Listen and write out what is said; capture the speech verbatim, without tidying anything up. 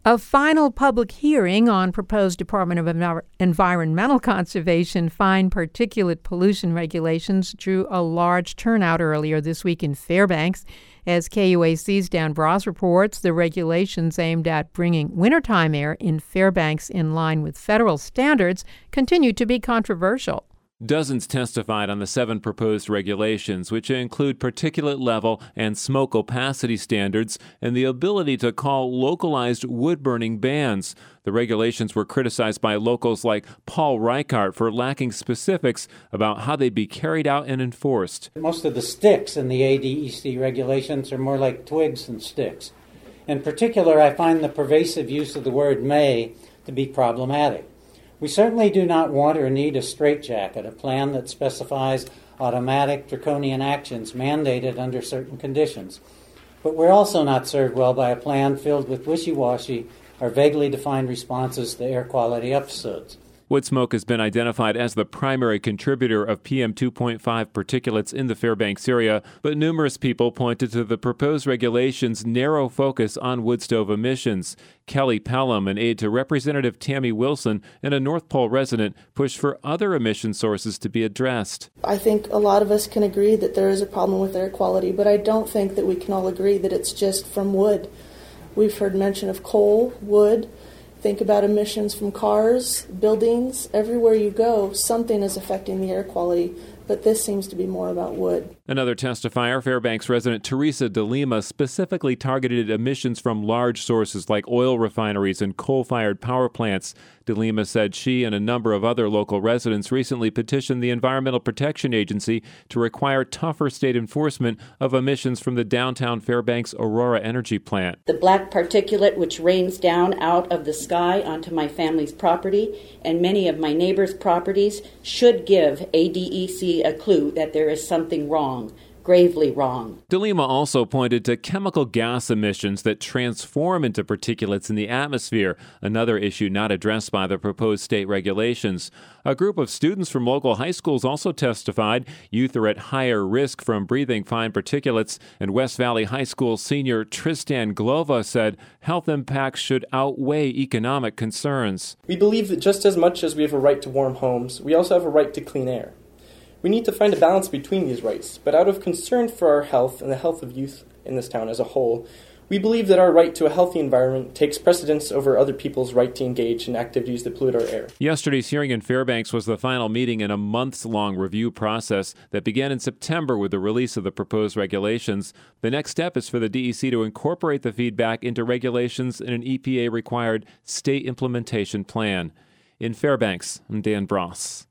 A final public hearing on proposed Department of Envi- Environmental Conservation fine particulate pollution regulations drew a large turnout earlier this week in Fairbanks. As K U A C's Dan Bross reports, the regulations aimed at bringing wintertime air in Fairbanks in line with federal standards continue to be controversial. Dozens testified on the seven proposed regulations, which include particulate level and smoke opacity standards and the ability to call localized wood-burning bans. The regulations were criticized by locals like Paul Reichart for lacking specifics about how they'd be carried out and enforced. Most of the sticks in the A D E C regulations are more like twigs than sticks. In particular, I find the pervasive use of the word may to be problematic. We certainly do not want or need a straitjacket, a plan that specifies automatic draconian actions mandated under certain conditions. But we're also not served well by a plan filled with wishy-washy or vaguely defined responses to air quality episodes. Wood smoke has been identified as the primary contributor of P M two point five particulates in the Fairbanks area, but numerous people pointed to the proposed regulations' narrow focus on wood stove emissions. Kelly Pelham, an aide to Representative Tammy Wilson and a North Pole resident, pushed for other emission sources to be addressed. I think a lot of us can agree that there is a problem with air quality, but I don't think that we can all agree that it's just from wood. We've heard mention of coal, wood. Think about emissions from cars, buildings. Everywhere you go, something is affecting the air quality, but this seems to be more about wood. Another testifier, Fairbanks resident Teresa DeLima, specifically targeted emissions from large sources like oil refineries and coal-fired power plants. DeLima said she and a number of other local residents recently petitioned the Environmental Protection Agency to require tougher state enforcement of emissions from the downtown Fairbanks Aurora Energy Plant. The black particulate which rains down out of the sky onto my family's property and many of my neighbors' properties should give A D E C a clue that there is something wrong. Gravely wrong. DeLima also pointed to chemical gas emissions that transform into particulates in the atmosphere, another issue not addressed by the proposed state regulations. A group of students from local high schools also testified. Youth are at higher risk from breathing fine particulates, and West Valley High School senior Tristan Glova said health impacts should outweigh economic concerns. We believe that just as much as we have a right to warm homes, we also have a right to clean air. We need to find a balance between these rights, but out of concern for our health and the health of youth in this town as a whole, we believe that our right to a healthy environment takes precedence over other people's right to engage in activities that pollute our air. Yesterday's hearing in Fairbanks was the final meeting in a months-long review process that began in September with the release of the proposed regulations. The next step is for the D E C to incorporate the feedback into regulations in an E P A-required state implementation plan. In Fairbanks, I'm Dan Bross.